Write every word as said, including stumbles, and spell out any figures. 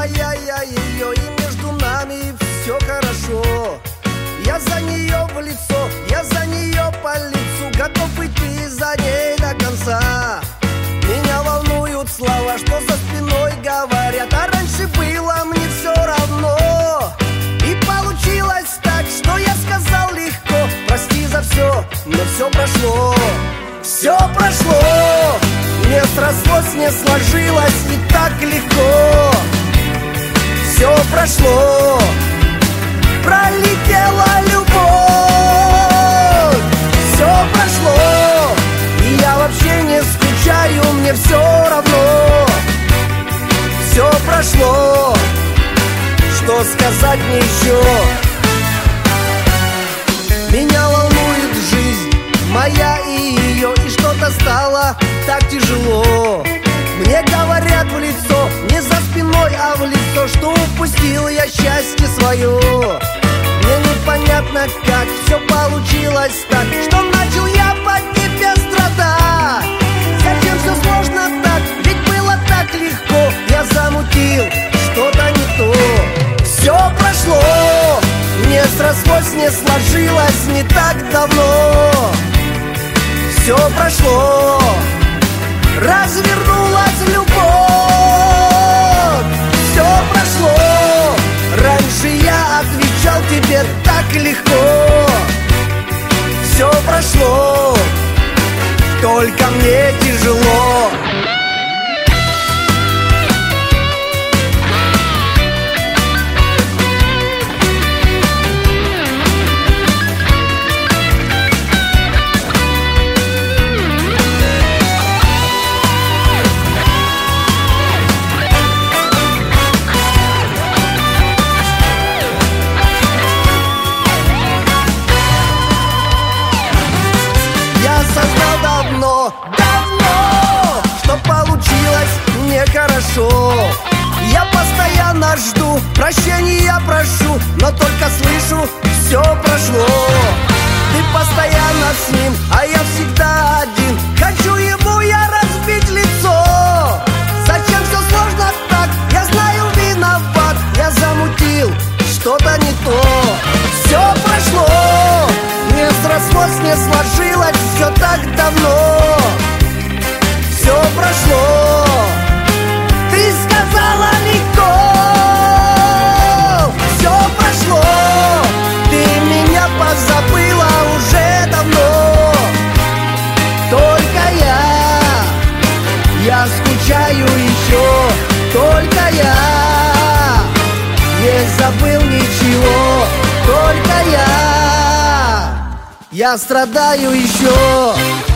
моя, я ее, и между нами все хорошо. Я за нее в лицо, я за нее по лицу, готов идти за ней до конца. Меня волнуют слова, что за спиной говорят, а раньше было мне все равно. И получилось так, что я сказал легко: прости за все, но все прошло. Все прошло, не срослось, не сложилось и так легко. Все прошло, пролетела любовь. Все прошло, и я вообще не скучаю, мне все равно. Все прошло, что сказать мне еще? Меня волнует жизнь моя и ее, и что-то стало так тяжело. Мне говорят в лицо, не за спиной, а в лицо, что упустил я счастье свое. Мне непонятно, как все получилось так, что начал я по тебе страдать. Зачем все сложно так, ведь было так легко. Я замутил что-то не то. Все прошло, не срослось, не сложилось не так давно. Все прошло, развернулась любовь. Все прошло, раньше я отвечал тебе так легко. Все прошло, только мне тяжело. Создал давно, давно, что получилось нехорошо. Я постоянно жду, прощения прошу, но только слышу: все прошло. Ты постоянно с ним, а я всегда один. Хочу ему я разбить лицо. Зачем все сложно так? Я знаю, виноват. Я замутил что-то не то. Все прошло, не срослось, не сложилось, все так давно. Все прошло, ты сказала легко. Все прошло, ты меня позабыла уже давно. Только я, я скучаю еще. Только я не забыл ничего. Только я, я страдаю еще.